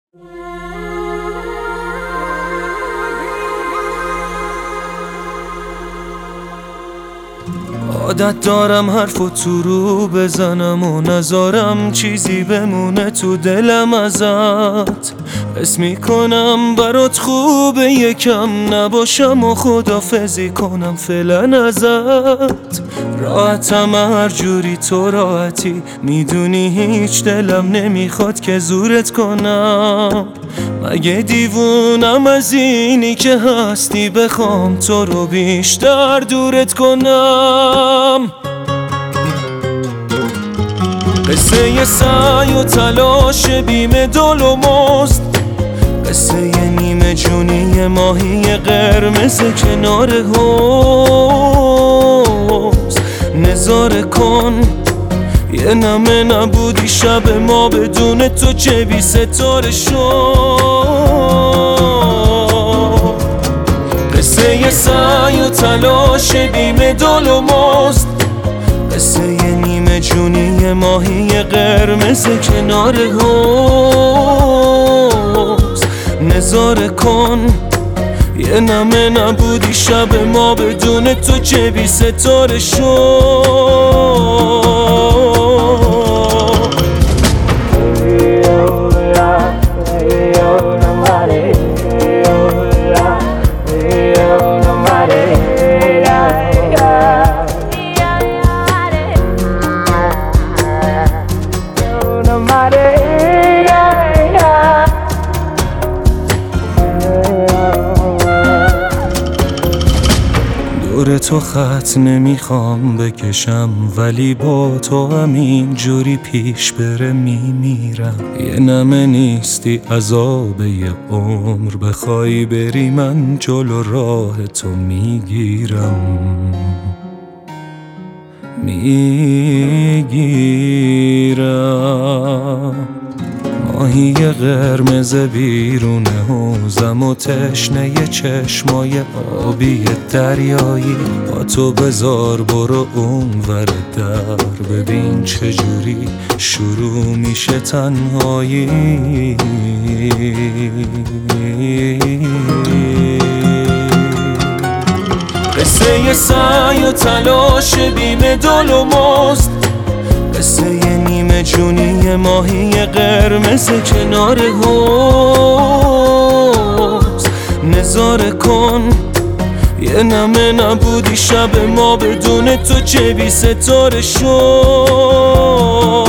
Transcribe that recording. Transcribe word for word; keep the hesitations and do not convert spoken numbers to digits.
عادت دارم حرفو تو رو بزنم و نذارم چیزی بمونه تو دلم ازت. حس میکنم برات خوبه یکم نباشم و خدافزی کنم فعلا ازت. راحتم هر جوری تو راحتی، میدونی هیچ دلم نمیخواد که زورت کنم. مگه دیوونم از اینی که هستی بخوام تو رو بیشتر دورت کنم. قصه یه سعی و تلاش بیمه دل و مزد، قصه یه نیمه جونی ماهی قرمز کنار حوض. نظاره کن یه نمه نبودی شب ما بدون تو چه بی ستاره شد. قصه یه سعی و تلاش بیمه دل و مزد، قصه یه نیمه جونی ماهی قرمز کنار حوض. نظاره کن یه نمه نبودی شب ما بدون تو چه بی ستاره شد. دور تو خط نمیخوام بکشم، ولی با تو همین جوری پیش بره میمیرم. یه نمه نیستی عذاب یه عمر، بخوای بری من جلو راه تو میگیرم میگیرم. ماهی قرمز بیرون حوزم و تشنه چشمای آبی دریایی. با تو بذار برو اون ور در، ببین چجوری شروع میشه تنهایی. قصه یه سعی و تلاش بیمه دل و مزد، قصه یه نیمه جونی ماهی قرمز کنار حوض. نظاره کن یه نمه نبودی شب ما بدون تو چه بی ستاره شد.